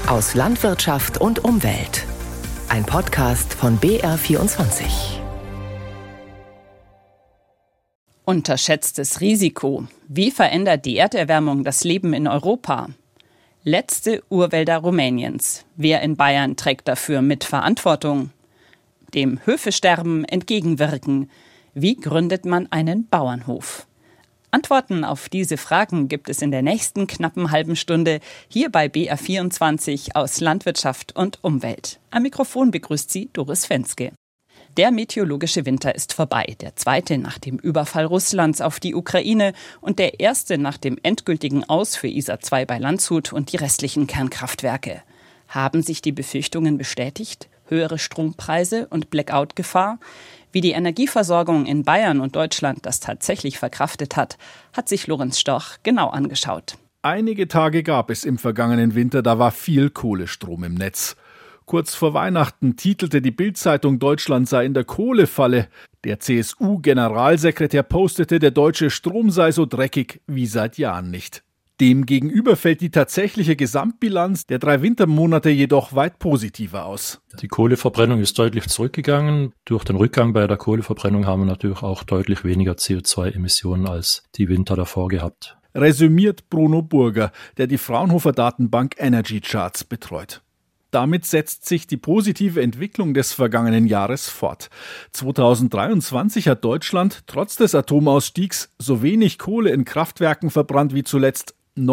Aus Landwirtschaft und Umwelt. Ein Podcast von BR24. Unterschätztes Risiko. Wie verändert die Erderwärmung das Leben in Europa? Letzte Urwälder Rumäniens. Wer in Bayern trägt dafür mit Verantwortung? Dem Höfesterben entgegenwirken. Wie gründet man einen Bauernhof? Antworten auf diese Fragen gibt es in der nächsten knappen halben Stunde hier bei BR24 aus Landwirtschaft und Umwelt. Am Mikrofon begrüßt Sie Doris Fenske. Der meteorologische Winter ist vorbei, der zweite nach dem Überfall Russlands auf die Ukraine und der erste nach dem endgültigen Aus für Isar 2 bei Landshut und die restlichen Kernkraftwerke. Haben sich die Befürchtungen bestätigt? Höhere Strompreise und Blackout-Gefahr? Wie die Energieversorgung in Bayern und Deutschland das tatsächlich verkraftet hat, hat sich Lorenz Storch genau angeschaut. Einige Tage gab es im vergangenen Winter, da war viel Kohlestrom im Netz. Kurz vor Weihnachten titelte die Bild-Zeitung, Deutschland sei in der Kohlefalle. Der CSU-Generalsekretär postete, der deutsche Strom sei so dreckig wie seit Jahren nicht. Demgegenüber fällt die tatsächliche Gesamtbilanz der 3 Wintermonate jedoch weit positiver aus. Die Kohleverbrennung ist deutlich zurückgegangen. Durch den Rückgang bei der Kohleverbrennung haben wir natürlich auch deutlich weniger CO2-Emissionen als die Winter davor gehabt. Resümiert Bruno Burger, der die Fraunhofer Datenbank Energy Charts betreut. Damit setzt sich die positive Entwicklung des vergangenen Jahres fort. 2023 hat Deutschland trotz des Atomausstiegs so wenig Kohle in Kraftwerken verbrannt wie zuletzt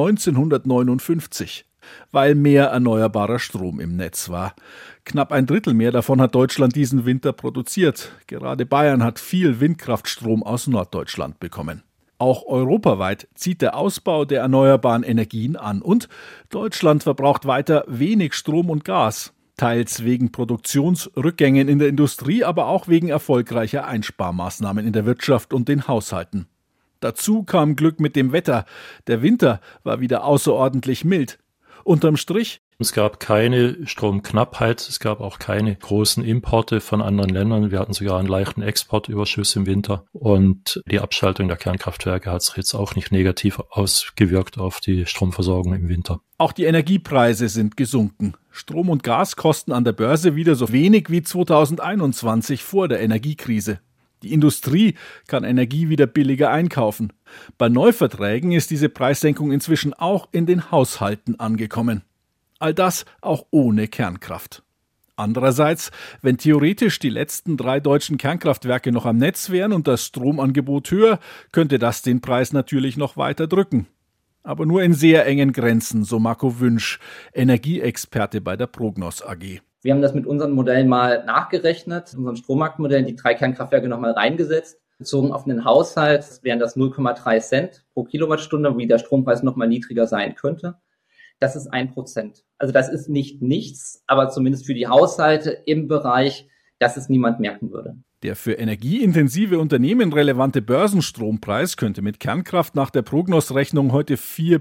1959, weil mehr erneuerbarer Strom im Netz war. Knapp 1/3 mehr davon hat Deutschland diesen Winter produziert. Gerade Bayern hat viel Windkraftstrom aus Norddeutschland bekommen. Auch europaweit zieht der Ausbau der erneuerbaren Energien an und Deutschland verbraucht weiter wenig Strom und Gas, teils wegen Produktionsrückgängen in der Industrie, aber auch wegen erfolgreicher Einsparmaßnahmen in der Wirtschaft und den Haushalten. Dazu kam Glück mit dem Wetter. Der Winter war wieder außerordentlich mild. Unterm Strich: Es gab keine Stromknappheit, es gab auch keine großen Importe von anderen Ländern. Wir hatten sogar einen leichten Exportüberschuss im Winter. Und die Abschaltung der Kernkraftwerke hat sich jetzt auch nicht negativ ausgewirkt auf die Stromversorgung im Winter. Auch die Energiepreise sind gesunken. Strom und Gas kosten an der Börse wieder so wenig wie 2021 vor der Energiekrise. Die Industrie kann Energie wieder billiger einkaufen. Bei Neuverträgen ist diese Preissenkung inzwischen auch in den Haushalten angekommen. All das auch ohne Kernkraft. Andererseits, wenn theoretisch die letzten 3 deutschen Kernkraftwerke noch am Netz wären und das Stromangebot höher, könnte das den Preis natürlich noch weiter drücken. Aber nur in sehr engen Grenzen, so Marco Wünsch, Energieexperte bei der Prognos AG. Wir haben das mit unseren Modellen mal nachgerechnet, unseren Strommarktmodellen, die 3 Kernkraftwerke nochmal reingesetzt. Bezogen auf einen Haushalt wären das 0,3 Cent pro Kilowattstunde, wie der Strompreis nochmal niedriger sein könnte. Das ist 1%. Also das ist nicht nichts, aber zumindest für die Haushalte im Bereich, dass es niemand merken würde. Der für energieintensive Unternehmen relevante Börsenstrompreis könnte mit Kernkraft nach der Prognos-Rechnung heute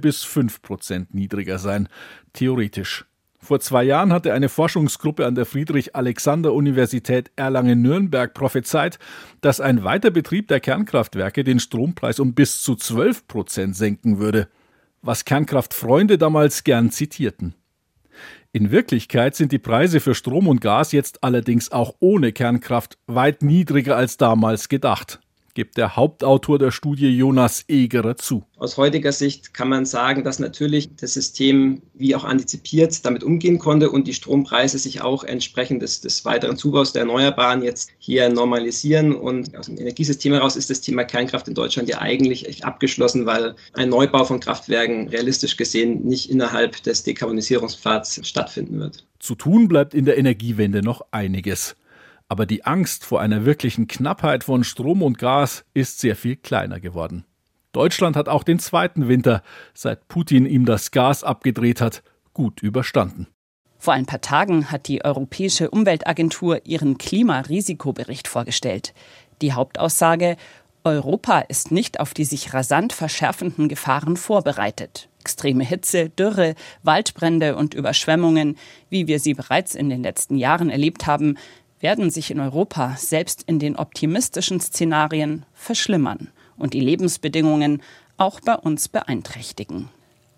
4-5% niedriger sein, theoretisch. Vor 2 Jahren hatte eine Forschungsgruppe an der Friedrich-Alexander-Universität Erlangen-Nürnberg prophezeit, dass ein Weiterbetrieb der Kernkraftwerke den Strompreis um bis zu 12% senken würde, was Kernkraftfreunde damals gern zitierten. In Wirklichkeit sind die Preise für Strom und Gas jetzt allerdings auch ohne Kernkraft weit niedriger als damals gedacht, gibt der Hauptautor der Studie Jonas Egerer zu. Aus heutiger Sicht kann man sagen, dass natürlich das System wie auch antizipiert damit umgehen konnte und die Strompreise sich auch entsprechend des weiteren Zubaus der Erneuerbaren jetzt hier normalisieren. Und aus dem Energiesystem heraus ist das Thema Kernkraft in Deutschland ja eigentlich echt abgeschlossen, weil ein Neubau von Kraftwerken realistisch gesehen nicht innerhalb des Dekarbonisierungspfads stattfinden wird. Zu tun bleibt in der Energiewende noch einiges. Aber die Angst vor einer wirklichen Knappheit von Strom und Gas ist sehr viel kleiner geworden. Deutschland hat auch den 2. Winter, seit Putin ihm das Gas abgedreht hat, gut überstanden. Vor ein paar Tagen hat die Europäische Umweltagentur ihren Klimarisikobericht vorgestellt. Die Hauptaussage: Europa ist nicht auf die sich rasant verschärfenden Gefahren vorbereitet. Extreme Hitze, Dürre, Waldbrände und Überschwemmungen, wie wir sie bereits in den letzten Jahren erlebt haben, werden sich in Europa selbst in den optimistischen Szenarien verschlimmern und die Lebensbedingungen auch bei uns beeinträchtigen.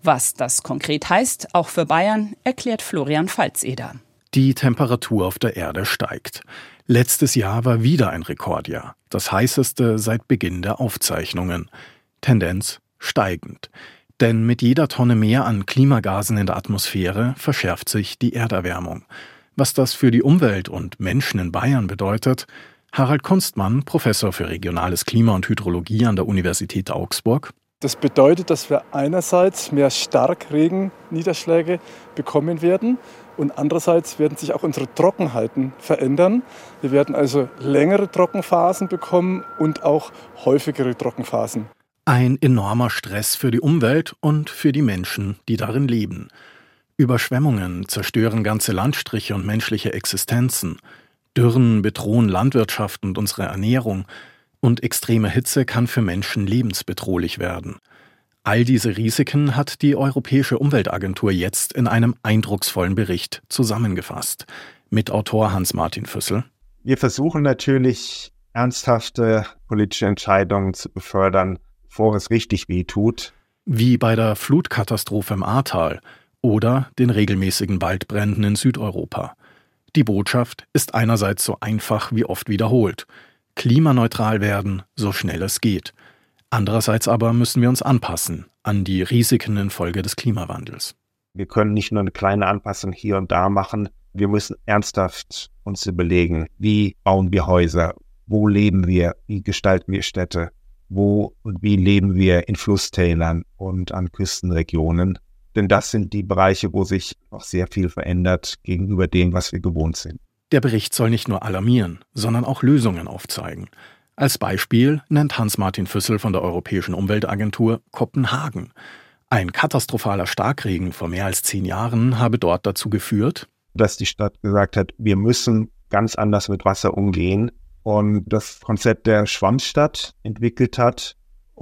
Was das konkret heißt, auch für Bayern, erklärt Florian Pfalzeder. Die Temperatur auf der Erde steigt. Letztes Jahr war wieder ein Rekordjahr, das heißeste seit Beginn der Aufzeichnungen. Tendenz steigend. Denn mit jeder Tonne mehr an Klimagasen in der Atmosphäre verschärft sich die Erderwärmung. Was das für die Umwelt und Menschen in Bayern bedeutet, Harald Kunstmann, Professor für regionales Klima und Hydrologie an der Universität Augsburg. Das bedeutet, dass wir einerseits mehr Starkregenniederschläge bekommen werden und andererseits werden sich auch unsere Trockenheiten verändern. Wir werden also längere Trockenphasen bekommen und auch häufigere Trockenphasen. Ein enormer Stress für die Umwelt und für die Menschen, die darin leben. Überschwemmungen zerstören ganze Landstriche und menschliche Existenzen. Dürren bedrohen Landwirtschaft und unsere Ernährung. Und extreme Hitze kann für Menschen lebensbedrohlich werden. All diese Risiken hat die Europäische Umweltagentur jetzt in einem eindrucksvollen Bericht zusammengefasst. Mitautor Hans-Martin Füssel. Wir versuchen natürlich, ernsthafte politische Entscheidungen zu befördern, bevor es richtig wehtut. Wie bei der Flutkatastrophe im Ahrtal oder den regelmäßigen Waldbränden in Südeuropa. Die Botschaft ist einerseits so einfach wie oft wiederholt. Klimaneutral werden, so schnell es geht. Andererseits aber müssen wir uns anpassen an die Risiken infolge des Klimawandels. Wir können nicht nur eine kleine Anpassung hier und da machen. Wir müssen ernsthaft uns überlegen, wie bauen wir Häuser, wo leben wir, wie gestalten wir Städte, wo und wie leben wir in Flusstälern und an Küstenregionen. Denn das sind die Bereiche, wo sich noch sehr viel verändert gegenüber dem, was wir gewohnt sind. Der Bericht soll nicht nur alarmieren, sondern auch Lösungen aufzeigen. Als Beispiel nennt Hans-Martin Füssel von der Europäischen Umweltagentur Kopenhagen. Ein katastrophaler Starkregen vor mehr als 10 Jahren habe dort dazu geführt, dass die Stadt gesagt hat, wir müssen ganz anders mit Wasser umgehen und das Konzept der Schwammstadt entwickelt hat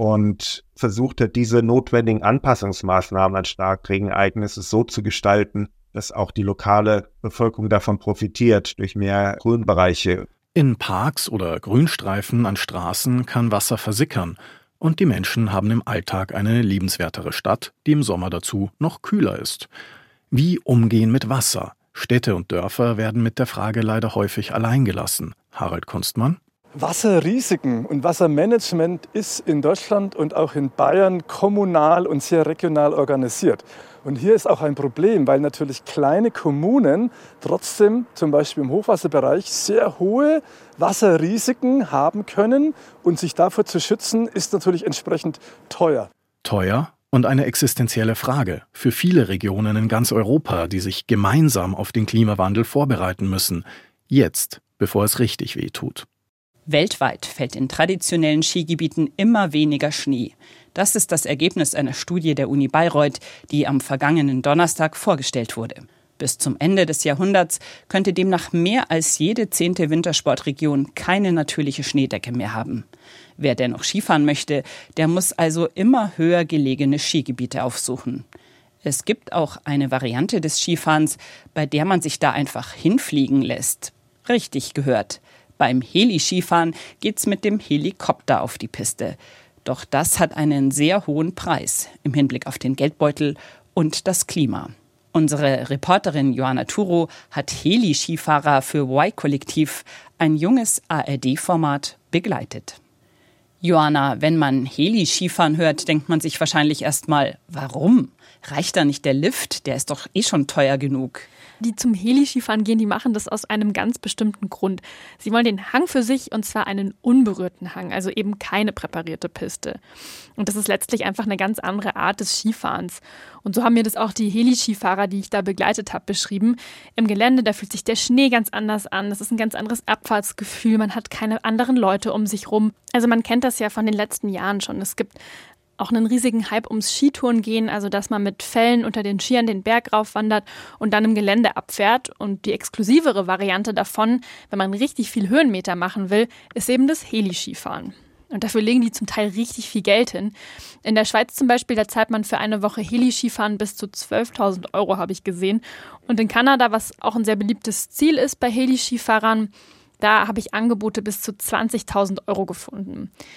und versucht hat, diese notwendigen Anpassungsmaßnahmen an Starkregenereignisse so zu gestalten, dass auch die lokale Bevölkerung davon profitiert durch mehr Grünbereiche. In Parks oder Grünstreifen an Straßen kann Wasser versickern und die Menschen haben im Alltag eine lebenswertere Stadt, die im Sommer dazu noch kühler ist. Wie umgehen mit Wasser? Städte und Dörfer werden mit der Frage leider häufig allein gelassen. Harald Kunstmann. Wasserrisiken und Wassermanagement ist in Deutschland und auch in Bayern kommunal und sehr regional organisiert. Und hier ist auch ein Problem, weil natürlich kleine Kommunen trotzdem zum Beispiel im Hochwasserbereich sehr hohe Wasserrisiken haben können und sich davor zu schützen, ist natürlich entsprechend teuer. Teuer und eine existenzielle Frage für viele Regionen in ganz Europa, die sich gemeinsam auf den Klimawandel vorbereiten müssen. Jetzt, bevor es richtig wehtut. Weltweit fällt in traditionellen Skigebieten immer weniger Schnee. Das ist das Ergebnis einer Studie der Uni Bayreuth, die am vergangenen Donnerstag vorgestellt wurde. Bis zum Ende des Jahrhunderts könnte demnach mehr als jede 10. Wintersportregion keine natürliche Schneedecke mehr haben. Wer dennoch Skifahren möchte, der muss also immer höher gelegene Skigebiete aufsuchen. Es gibt auch eine Variante des Skifahrens, bei der man sich da einfach hinfliegen lässt. Richtig gehört. Beim Heli-Skifahren geht's mit dem Helikopter auf die Piste. Doch das hat einen sehr hohen Preis im Hinblick auf den Geldbeutel und das Klima. Unsere Reporterin Johanna Thuro hat Heli-Skifahrer für Y-Kollektiv, ein junges ARD-Format, begleitet. Johanna, wenn man Heli-Skifahren hört, denkt man sich wahrscheinlich erstmal, warum? Reicht da nicht der Lift? Der ist doch eh schon teuer genug. Die zum Heli-Skifahren gehen, die machen das aus einem ganz bestimmten Grund. Sie wollen den Hang für sich, und zwar einen unberührten Hang, also eben keine präparierte Piste. Und das ist letztlich einfach eine ganz andere Art des Skifahrens. Und so haben mir das auch die Heli-Skifahrer, die ich da begleitet habe, beschrieben. Im Gelände, da fühlt sich der Schnee ganz anders an. Das ist ein ganz anderes Abfahrtsgefühl. Man hat keine anderen Leute um sich rum. Also man kennt das ja von den letzten Jahren schon. Es gibt auch einen riesigen Hype ums Skitouren gehen, also dass man mit Fellen unter den Skiern den Berg raufwandert und dann im Gelände abfährt. Und die exklusivere Variante davon, wenn man richtig viel Höhenmeter machen will, ist eben das Heli-Skifahren. Und dafür legen die zum Teil richtig viel Geld hin. In der Schweiz zum Beispiel, da zahlt man für eine Woche Heli-Skifahren bis zu 12.000 €, habe ich gesehen. Und in Kanada, was auch ein sehr beliebtes Ziel ist bei Heli-Skifahrern, da habe ich Angebote bis zu 20.000 € gefunden.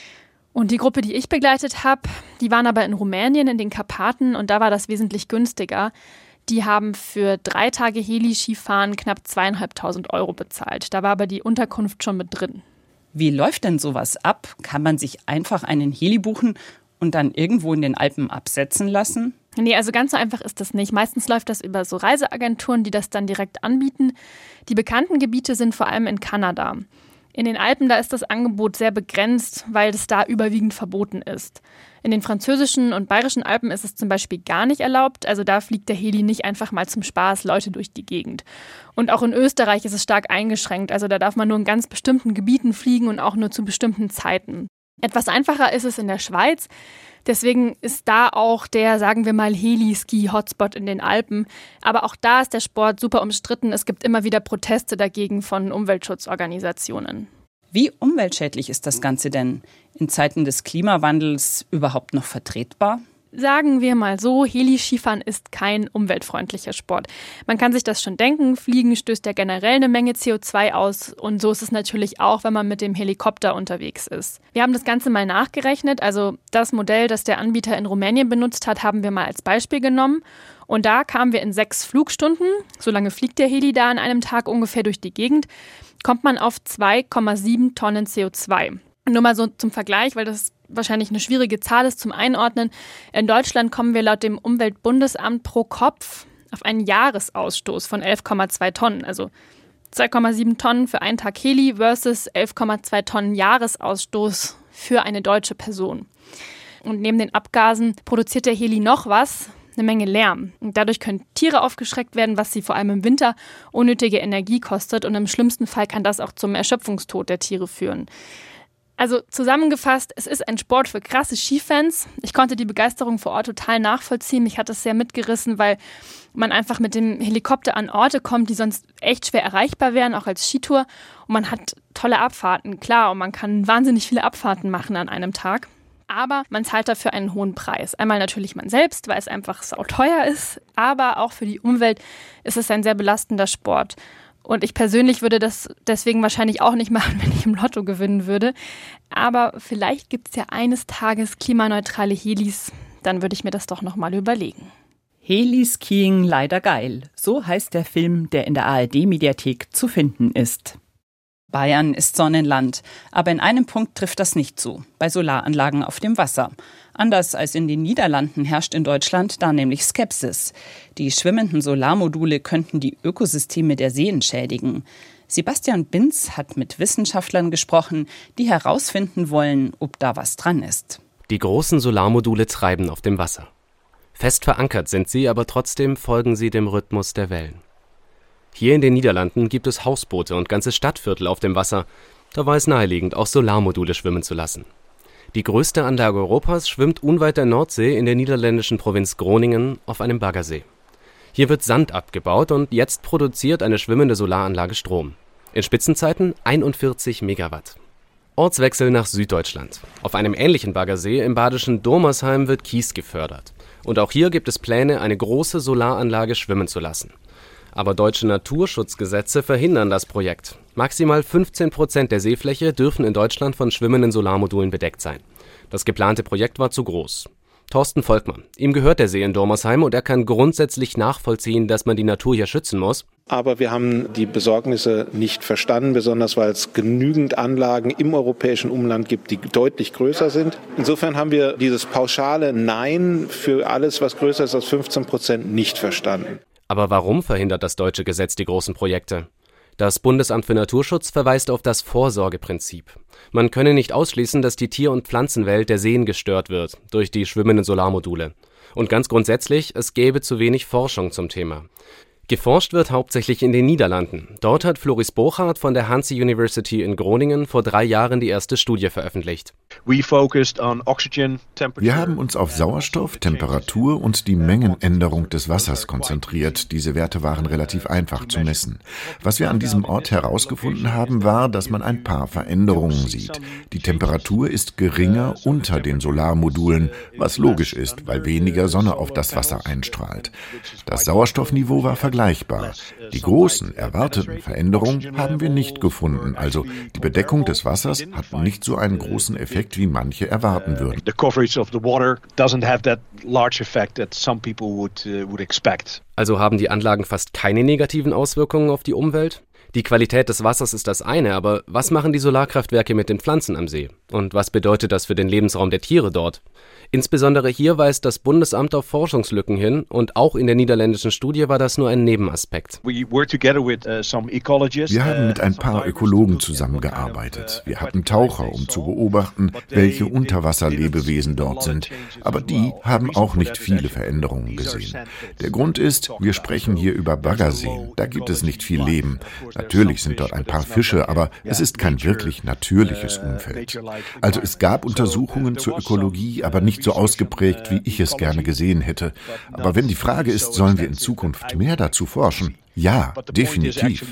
Und die Gruppe, die ich begleitet habe, die waren aber in Rumänien, in den Karpaten, und da war das wesentlich günstiger. Die haben für 3 Tage Heli-Skifahren knapp 2.500 € bezahlt. Da war aber die Unterkunft schon mit drin. Wie läuft denn sowas ab? Kann man sich einfach einen Heli buchen und dann irgendwo in den Alpen absetzen lassen? Nee, also ganz so einfach ist das nicht. Meistens läuft das über so Reiseagenturen, die das dann direkt anbieten. Die bekannten Gebiete sind vor allem in Kanada. In den Alpen, da ist das Angebot sehr begrenzt, weil es da überwiegend verboten ist. In den französischen und bayerischen Alpen ist es zum Beispiel gar nicht erlaubt. Also da fliegt der Heli nicht einfach mal zum Spaß Leute durch die Gegend. Und auch in Österreich ist es stark eingeschränkt. Also da darf man nur in ganz bestimmten Gebieten fliegen und auch nur zu bestimmten Zeiten. Etwas einfacher ist es in der Schweiz. Deswegen ist da auch der, sagen wir mal, Heli-Ski-Hotspot in den Alpen. Aber auch da ist der Sport super umstritten. Es gibt immer wieder Proteste dagegen von Umweltschutzorganisationen. Wie umweltschädlich ist das Ganze denn in Zeiten des Klimawandels überhaupt noch vertretbar? Sagen wir mal so, Heli-Skifahren ist kein umweltfreundlicher Sport. Man kann sich das schon denken, Fliegen stößt ja generell eine Menge CO2 aus und so ist es natürlich auch, wenn man mit dem Helikopter unterwegs ist. Wir haben das Ganze mal nachgerechnet, also das Modell, das der Anbieter in Rumänien benutzt hat, haben wir mal als Beispiel genommen und da kamen wir in 6 Flugstunden, so lange fliegt der Heli da an einem Tag ungefähr durch die Gegend, kommt man auf 2,7 Tonnen CO2. Nur mal so zum Vergleich, weil das wahrscheinlich eine schwierige Zahl ist zum Einordnen. In Deutschland kommen wir laut dem Umweltbundesamt pro Kopf auf einen Jahresausstoß von 11,2 Tonnen. Also 2,7 Tonnen für einen Tag Heli versus 11,2 Tonnen Jahresausstoß für eine deutsche Person. Und neben den Abgasen produziert der Heli noch was, eine Menge Lärm. Und dadurch können Tiere aufgeschreckt werden, was sie vor allem im Winter unnötige Energie kostet. Und im schlimmsten Fall kann das auch zum Erschöpfungstod der Tiere führen. Also zusammengefasst, es ist ein Sport für krasse Skifans. Ich konnte die Begeisterung vor Ort total nachvollziehen. Mich hat das sehr mitgerissen, weil man einfach mit dem Helikopter an Orte kommt, die sonst echt schwer erreichbar wären, auch als Skitour. Und man hat tolle Abfahrten, klar, und man kann wahnsinnig viele Abfahrten machen an einem Tag. Aber man zahlt dafür einen hohen Preis. Einmal natürlich man selbst, weil es einfach sauteuer ist, aber auch für die Umwelt ist es ein sehr belastender Sport. Und ich persönlich würde das deswegen wahrscheinlich auch nicht machen, wenn ich im Lotto gewinnen würde. Aber vielleicht gibt es ja eines Tages klimaneutrale Helis. Dann würde ich mir das doch nochmal überlegen. Heli-Skiing leider geil. So heißt der Film, der in der ARD-Mediathek zu finden ist. Bayern ist Sonnenland, aber in einem Punkt trifft das nicht zu, bei Solaranlagen auf dem Wasser. Anders als in den Niederlanden herrscht in Deutschland da nämlich Skepsis. Die schwimmenden Solarmodule könnten die Ökosysteme der Seen schädigen. Sebastian Binz hat mit Wissenschaftlern gesprochen, die herausfinden wollen, ob da was dran ist. Die großen Solarmodule treiben auf dem Wasser. Fest verankert sind sie, aber trotzdem folgen sie dem Rhythmus der Wellen. Hier in den Niederlanden gibt es Hausboote und ganze Stadtviertel auf dem Wasser. Da war es naheliegend, auch Solarmodule schwimmen zu lassen. Die größte Anlage Europas schwimmt unweit der Nordsee in der niederländischen Provinz Groningen auf einem Baggersee. Hier wird Sand abgebaut und jetzt produziert eine schwimmende Solaranlage Strom. In Spitzenzeiten 41 Megawatt. Ortswechsel nach Süddeutschland. Auf einem ähnlichen Baggersee im badischen Dormersheim wird Kies gefördert. Und auch hier gibt es Pläne, eine große Solaranlage schwimmen zu lassen. Aber deutsche Naturschutzgesetze verhindern das Projekt. Maximal 15% der Seefläche dürfen in Deutschland von schwimmenden Solarmodulen bedeckt sein. Das geplante Projekt war zu groß. Thorsten Volkmann. Ihm gehört der See in Dormersheim und er kann grundsätzlich nachvollziehen, dass man die Natur hier schützen muss. Aber wir haben die Besorgnisse nicht verstanden, besonders weil es genügend Anlagen im europäischen Umland gibt, die deutlich größer sind. Insofern haben wir dieses pauschale Nein für alles, was größer ist als 15%, nicht verstanden. Aber warum verhindert das deutsche Gesetz die großen Projekte? Das Bundesamt für Naturschutz verweist auf das Vorsorgeprinzip. Man könne nicht ausschließen, dass die Tier- und Pflanzenwelt der Seen gestört wird durch die schwimmenden Solarmodule. Und ganz grundsätzlich, es gäbe zu wenig Forschung zum Thema. Geforscht wird hauptsächlich in den Niederlanden. Dort hat Floris Bochart von der Hanze University in Groningen vor 3 Jahren die erste Studie veröffentlicht. Wir haben uns auf Sauerstoff, Temperatur und die Mengenänderung des Wassers konzentriert. Diese Werte waren relativ einfach zu messen. Was wir an diesem Ort herausgefunden haben, war, dass man ein paar Veränderungen sieht. Die Temperatur ist geringer unter den Solarmodulen, was logisch ist, weil weniger Sonne auf das Wasser einstrahlt. Das Sauerstoffniveau war vergleichbar vergleichbar. Die großen erwarteten Veränderungen haben wir nicht gefunden. Also die Bedeckung des Wassers hat nicht so einen großen Effekt, wie manche erwarten würden. Also haben die Anlagen fast keine negativen Auswirkungen auf die Umwelt? Die Qualität des Wassers ist das eine, aber was machen die Solarkraftwerke mit den Pflanzen am See? Und was bedeutet das für den Lebensraum der Tiere dort? Insbesondere hier weist das Bundesamt auf Forschungslücken hin und auch in der niederländischen Studie war das nur ein Nebenaspekt. Wir haben mit ein paar Ökologen zusammengearbeitet. Wir hatten Taucher, um zu beobachten, welche Unterwasserlebewesen dort sind. Aber die haben auch nicht viele Veränderungen gesehen. Der Grund ist, wir sprechen hier über Baggerseen. Da gibt es nicht viel Leben. Natürlich sind dort ein paar Fische, aber es ist kein wirklich natürliches Umfeld. Also es gab Untersuchungen zur Ökologie, aber nicht so ausgeprägt, wie ich es gerne gesehen hätte. Aber wenn die Frage ist, sollen wir in Zukunft mehr dazu forschen? Ja, definitiv.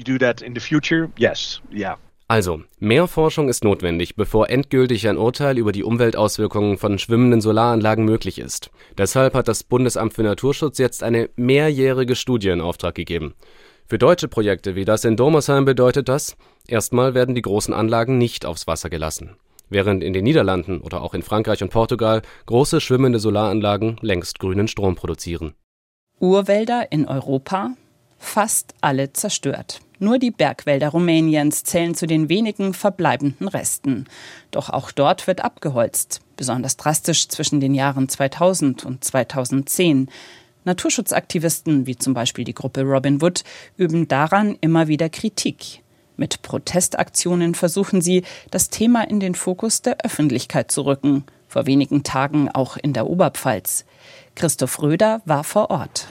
Also, mehr Forschung ist notwendig, bevor endgültig ein Urteil über die Umweltauswirkungen von schwimmenden Solaranlagen möglich ist. Deshalb hat das Bundesamt für Naturschutz jetzt eine mehrjährige Studie in Auftrag gegeben. Für deutsche Projekte wie das in Dormersheim bedeutet das, erstmal werden die großen Anlagen nicht aufs Wasser gelassen. Während in den Niederlanden oder auch in Frankreich und Portugal große schwimmende Solaranlagen längst grünen Strom produzieren. Urwälder in Europa? Fast alle zerstört. Nur die Bergwälder Rumäniens zählen zu den wenigen verbleibenden Resten. Doch auch dort wird abgeholzt, besonders drastisch zwischen den Jahren 2000 und 2010. Naturschutzaktivisten, wie zum Beispiel die Gruppe Robin Wood, üben daran immer wieder Kritik. Mit Protestaktionen versuchen sie, das Thema in den Fokus der Öffentlichkeit zu rücken. Vor wenigen Tagen auch in der Oberpfalz. Christoph Röder war vor Ort.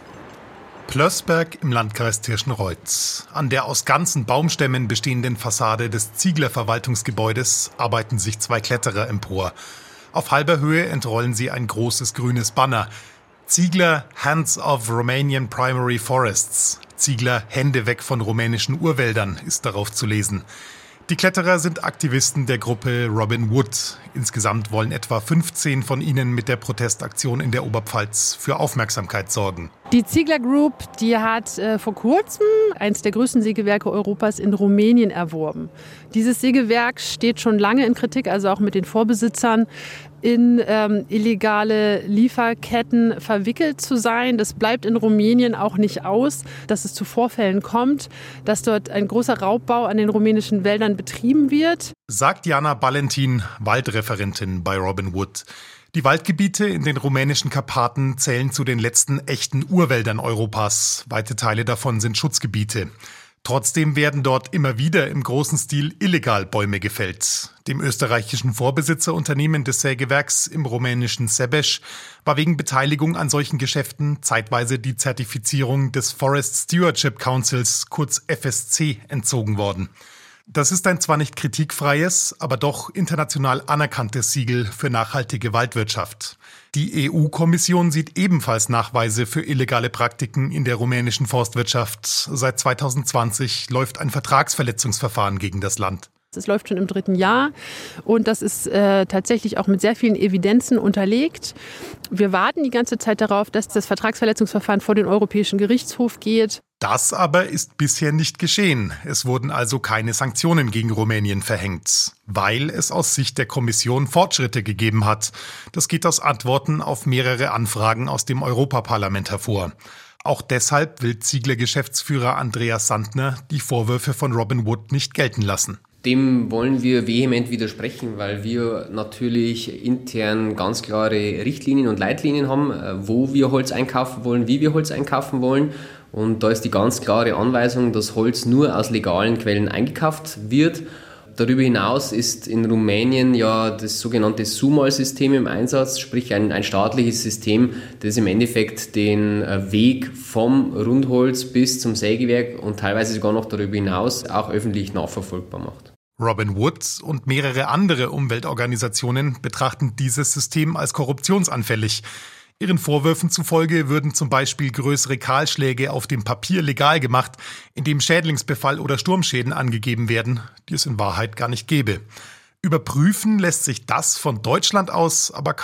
Plößberg im Landkreis Tirschenreuth. An der aus ganzen Baumstämmen bestehenden Fassade des Ziegler Verwaltungsgebäudes arbeiten sich 2 Kletterer empor. Auf halber Höhe entrollen sie ein großes grünes Banner. Ziegler Hands off Romanian Primary Forests. Ziegler Hände weg von rumänischen Urwäldern ist darauf zu lesen. Die Kletterer sind Aktivisten der Gruppe Robin Wood. Insgesamt wollen etwa 15 von ihnen mit der Protestaktion in der Oberpfalz für Aufmerksamkeit sorgen. Die Ziegler Group, die hat vor kurzem eines der größten Sägewerke Europas in Rumänien erworben. Dieses Sägewerk steht schon lange in Kritik, also auch mit den Vorbesitzern, in illegale Lieferketten verwickelt zu sein. Das bleibt in Rumänien auch nicht aus, dass es zu Vorfällen kommt, dass dort ein großer Raubbau an den rumänischen Wäldern betrieben wird. Sagt Jana Valentin, Waldreferentin bei Robin Wood. Die Waldgebiete in den rumänischen Karpaten zählen zu den letzten echten Urwäldern Europas. Weite Teile davon sind Schutzgebiete. Trotzdem werden dort immer wieder im großen Stil illegal Bäume gefällt. Dem österreichischen Vorbesitzerunternehmen des Sägewerks im rumänischen Sebeș war wegen Beteiligung an solchen Geschäften zeitweise die Zertifizierung des Forest Stewardship Councils, kurz FSC, entzogen worden. Das ist ein zwar nicht kritikfreies, aber doch international anerkanntes Siegel für nachhaltige Waldwirtschaft. Die EU-Kommission sieht ebenfalls Nachweise für illegale Praktiken in der rumänischen Forstwirtschaft. Seit 2020 läuft ein Vertragsverletzungsverfahren gegen das Land. Es läuft schon im 3. Jahr und das ist tatsächlich auch mit sehr vielen Evidenzen unterlegt. Wir warten die ganze Zeit darauf, dass das Vertragsverletzungsverfahren vor den Europäischen Gerichtshof geht. Das aber ist bisher nicht geschehen. Es wurden also keine Sanktionen gegen Rumänien verhängt, weil es aus Sicht der Kommission Fortschritte gegeben hat. Das geht aus Antworten auf mehrere Anfragen aus dem Europaparlament hervor. Auch deshalb will Ziegler-Geschäftsführer Andreas Sandner die Vorwürfe von Robin Wood nicht gelten lassen. Dem wollen wir vehement widersprechen, weil wir natürlich intern ganz klare Richtlinien und Leitlinien haben, wo wir Holz einkaufen wollen, wie wir Holz einkaufen wollen. Und da ist die ganz klare Anweisung, dass Holz nur aus legalen Quellen eingekauft wird. Darüber hinaus ist in Rumänien ja das sogenannte SUMAL-System im Einsatz, sprich ein staatliches System, das im Endeffekt den Weg vom Rundholz bis zum Sägewerk und teilweise sogar noch darüber hinaus auch öffentlich nachverfolgbar macht. Robin Wood und mehrere andere Umweltorganisationen betrachten dieses System als korruptionsanfällig. Ihren Vorwürfen zufolge würden zum Beispiel größere Kahlschläge auf dem Papier legal gemacht, in dem Schädlingsbefall oder Sturmschäden angegeben werden, die es in Wahrheit gar nicht gäbe. Überprüfen lässt sich das von Deutschland aus aber kaum.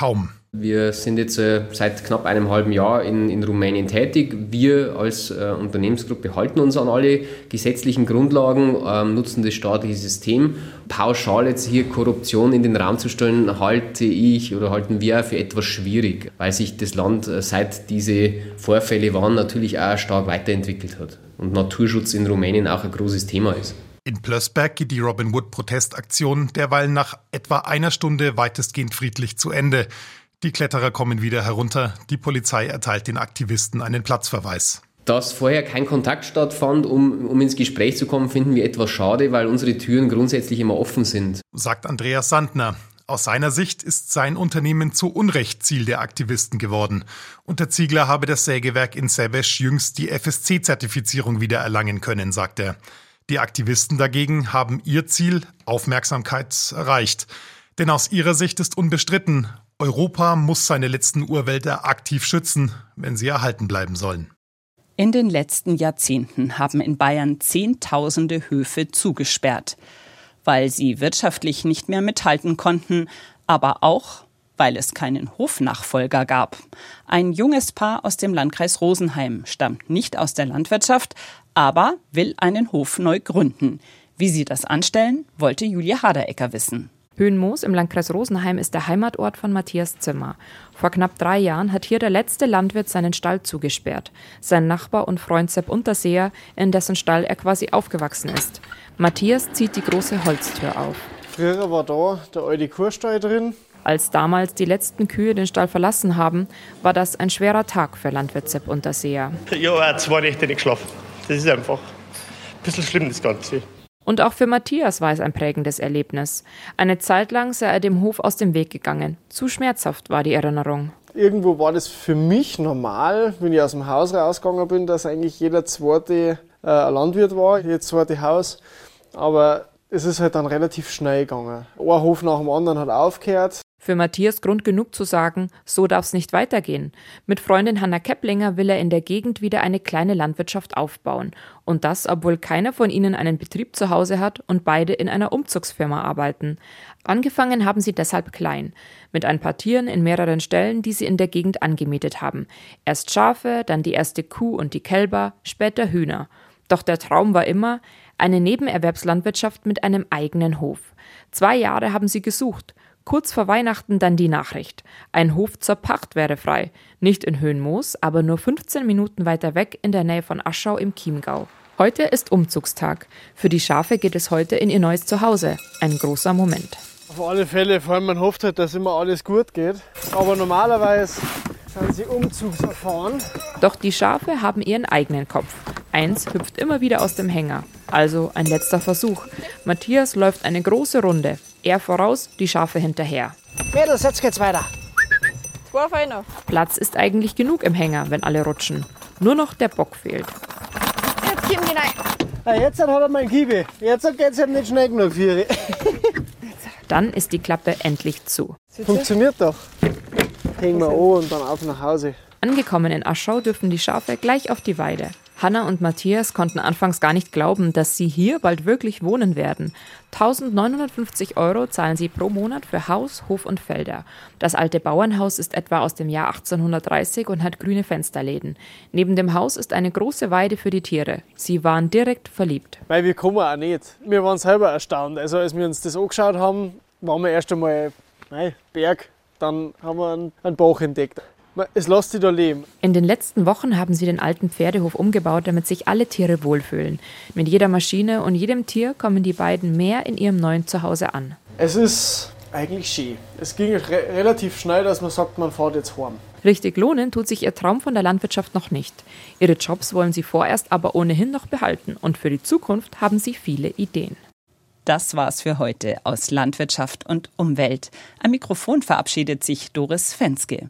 Wir sind jetzt seit knapp einem halben Jahr in Rumänien tätig. Wir als Unternehmensgruppe halten uns an alle gesetzlichen Grundlagen, nutzen das staatliche System. Pauschal jetzt hier Korruption in den Raum zu stellen, halten wir für etwas schwierig, weil sich das Land seit diese Vorfälle waren natürlich auch stark weiterentwickelt hat und Naturschutz in Rumänien auch ein großes Thema ist. In Plößberg geht die Robin Hood Protestaktion derweil nach etwa einer Stunde weitestgehend friedlich zu Ende. Die Kletterer kommen wieder herunter. Die Polizei erteilt den Aktivisten einen Platzverweis. Dass vorher kein Kontakt stattfand, um ins Gespräch zu kommen, finden wir etwas schade, weil unsere Türen grundsätzlich immer offen sind. Sagt Andreas Sandner. Aus seiner Sicht ist sein Unternehmen zu Unrecht Ziel der Aktivisten geworden. Und der Ziegler habe das Sägewerk in Sebeș jüngst die FSC-Zertifizierung wieder erlangen können, sagt er. Die Aktivisten dagegen haben ihr Ziel, Aufmerksamkeit, erreicht. Denn aus ihrer Sicht ist unbestritten, Europa muss seine letzten Urwälder aktiv schützen, wenn sie erhalten bleiben sollen. In den letzten Jahrzehnten haben in Bayern Zehntausende Höfe zugesperrt, weil sie wirtschaftlich nicht mehr mithalten konnten, aber auch, weil es keinen Hofnachfolger gab. Ein junges Paar aus dem Landkreis Rosenheim stammt nicht aus der Landwirtschaft, aber will einen Hof neu gründen. Wie sie das anstellen, wollte Julia Haderecker wissen. Höhenmoos im Landkreis Rosenheim ist der Heimatort von Matthias Zimmer. Vor knapp 3 Jahren hat hier der letzte Landwirt seinen Stall zugesperrt. Sein Nachbar und Freund Sepp Unterseher, in dessen Stall er quasi aufgewachsen ist. Matthias zieht die große Holztür auf. Früher war da der alte Kuhstall drin. Als damals die letzten Kühe den Stall verlassen haben, war das ein schwerer Tag für Landwirt Sepp Unterseher. Ja, auch 2 Nächte nicht geschlafen. Das ist einfach ein bisschen schlimm, das Ganze. Und auch für Matthias war es ein prägendes Erlebnis. Eine Zeit lang sei er dem Hof aus dem Weg gegangen. Zu schmerzhaft war die Erinnerung. Irgendwo war das für mich normal, wenn ich aus dem Haus rausgegangen bin, dass eigentlich jeder zweite ein Landwirt war, jedes zweite Haus. Aber es ist halt dann relativ schnell gegangen. Ein Hof nach dem anderen hat aufgehört. Für Matthias Grund genug zu sagen, so darf es nicht weitergehen. Mit Freundin Hanna Kepplinger will er in der Gegend wieder eine kleine Landwirtschaft aufbauen. Und das, obwohl keiner von ihnen einen Betrieb zu Hause hat und beide in einer Umzugsfirma arbeiten. Angefangen haben sie deshalb klein, mit ein paar Tieren in mehreren Ställen, die sie in der Gegend angemietet haben. Erst Schafe, dann die erste Kuh und die Kälber, später Hühner. Doch der Traum war immer eine Nebenerwerbslandwirtschaft mit einem eigenen Hof. 2 Jahre haben sie gesucht. Kurz vor Weihnachten dann die Nachricht. Ein Hof zur Pacht wäre frei. Nicht in Höhenmoos, aber nur 15 Minuten weiter weg in der Nähe von Aschau im Chiemgau. Heute ist Umzugstag. Für die Schafe geht es heute in ihr neues Zuhause. Ein großer Moment. Auf alle Fälle, vor allem man hofft halt, dass immer alles gut geht. Aber normalerweise sind sie umzugserfahren. Doch die Schafe haben ihren eigenen Kopf. Eins hüpft immer wieder aus dem Hänger. Also ein letzter Versuch. Matthias läuft eine große Runde. Er voraus, die Schafe hinterher. Mädels, jetzt geht's weiter. 2 Feiner. Platz ist eigentlich genug im Hänger, wenn alle rutschen. Nur noch der Bock fehlt. Jetzt geben die rein. Ja, jetzt hat er mein Kiebe. Jetzt geht's eben nicht schnell genug für Dann ist die Klappe endlich zu. Funktioniert doch. Hängen wir an und dann auf nach Hause. Angekommen in Aschau dürfen die Schafe gleich auf die Weide. Hanna und Matthias konnten anfangs gar nicht glauben, dass sie hier bald wirklich wohnen werden. 1.950 € zahlen sie pro Monat für Haus, Hof und Felder. Das alte Bauernhaus ist etwa aus dem Jahr 1830 und hat grüne Fensterläden. Neben dem Haus ist eine große Weide für die Tiere. Sie waren direkt verliebt. Weil wir kommen auch nicht. Wir waren selber erstaunt. Also als wir uns das angeschaut haben, waren wir erst einmal Berg, dann haben wir einen Bach entdeckt. Es lässt sich da leben. In den letzten Wochen haben sie den alten Pferdehof umgebaut, damit sich alle Tiere wohlfühlen. Mit jeder Maschine und jedem Tier kommen die beiden mehr in ihrem neuen Zuhause an. Es ist eigentlich schön. Es ging relativ schnell, dass man sagt, man fährt jetzt heim. Richtig lohnen tut sich ihr Traum von der Landwirtschaft noch nicht. Ihre Jobs wollen sie vorerst aber ohnehin noch behalten. Und für die Zukunft haben sie viele Ideen. Das war's für heute aus Landwirtschaft und Umwelt. Am Mikrofon verabschiedet sich Doris Fenske.